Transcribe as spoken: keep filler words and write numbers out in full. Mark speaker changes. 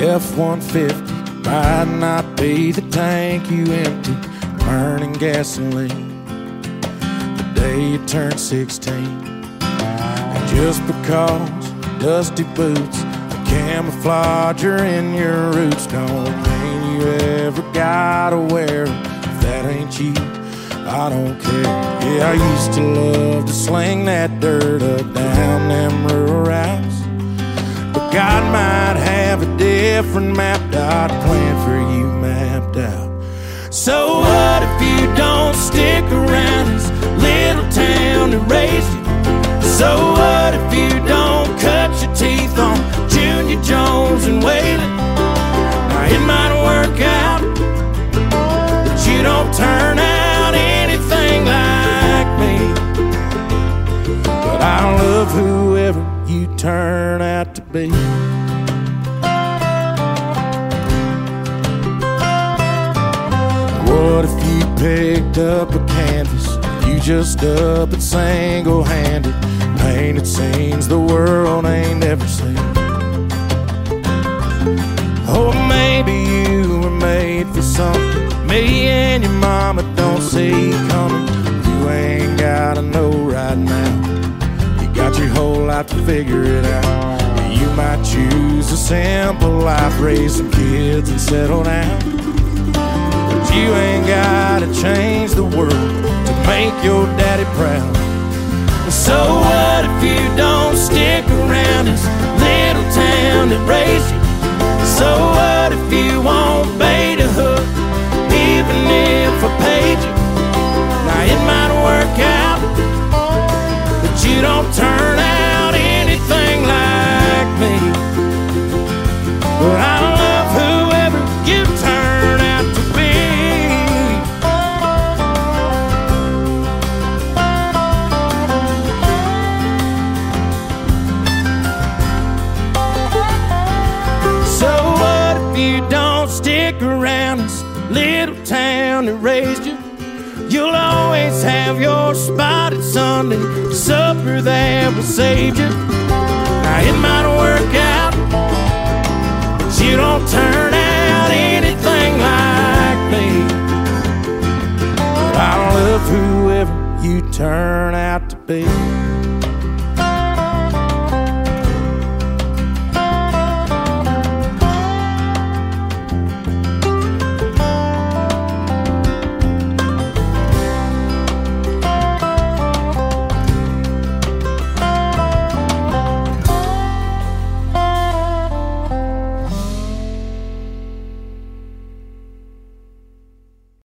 Speaker 1: F one fifty might not be the tank you empty, burning gasoline the day you turn sixteen. And just because dusty boots, a camouflager in your roots, don't mean you ever gotta wear 'em. If that ain't you, I don't care. Yeah, I used to love to sling that dirt up down them rural routes, but God might have a different map dot plan for you mapped out. So what if you don't stick around this little town that raised you? So what if you don't cut your teeth on Junior Jones and Waylon? Now it might work out, but you don't turn out anything like me. But I love whoever you turn out to be. What if you picked up a canvas, you just up it single-handed, painted scenes the world ain't never seen? Oh, maybe you were made for something me and your mama don't see coming. You ain't gotta know right now, you got your whole life to figure it out. You might choose a simple life, raise some kids and settle down, but you ain't gotta change the world to make your daddy proud. So what if you don't stick around this little town that raised you? So what if you won't bait a hook, even if I paid you? Now it might work out, but you don't turn out anything like me. But I love whoever you turn out to be. So what if you don't stick around this little town that raised you? You'll always have your spot at Sunday supper that will save you. Now it might work out, but you don't turn out anything like me. But I love whoever you turn out to be.